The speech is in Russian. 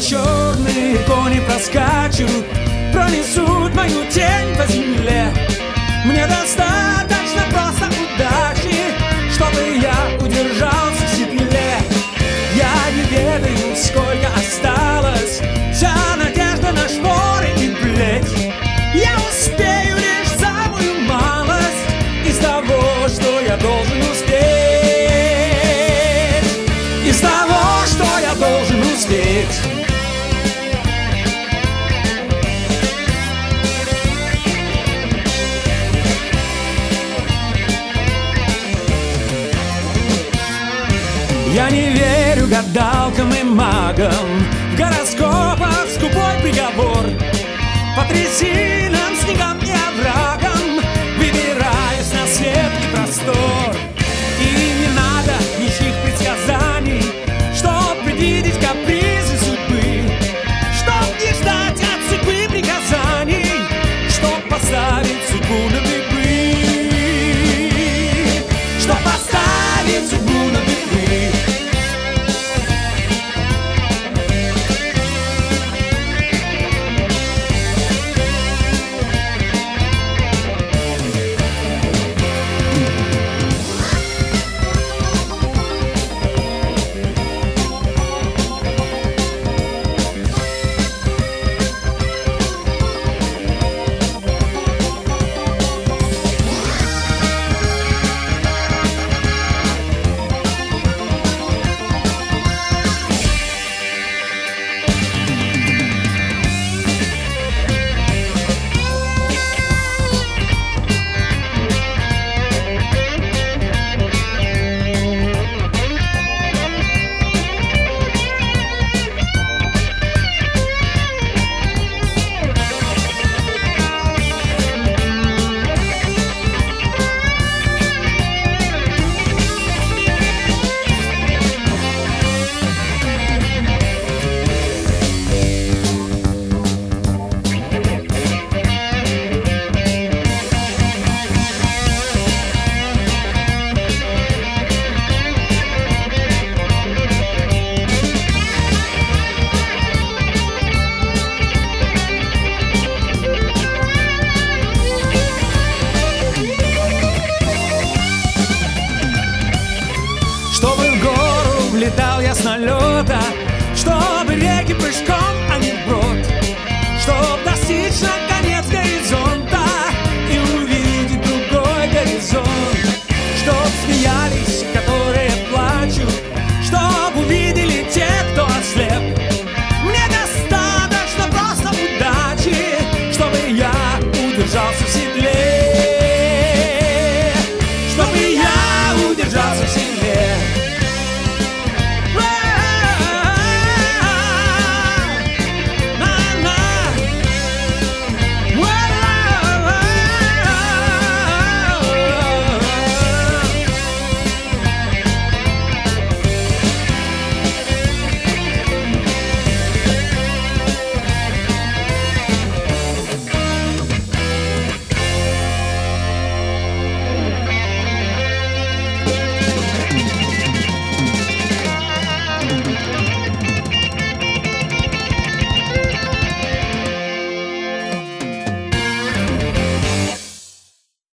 черные кони проскачут, пронесут мою тень по земле. Мне достаточно просто удачи, чтобы я удержался в седле. Я не ведаю, сколько осталось, вся надежда на шпоры и плеть. Я успею лишь самую малость из того, что я должен успеть. Из того, что я должен успеть. Я не верю гадалкам и магам, в гороскопах скупой приговор. По трясинам, снегам и оврагам выбираюсь на свет и простор. И не надо ничьих предсказаний, чтоб предвидеть капризы судьбы, чтоб не ждать от судьбы приказаний, чтоб поставить судьбу на дыбы, чтоб поставить судьбу на дыбы. Чтобы в гору влетал я с налета,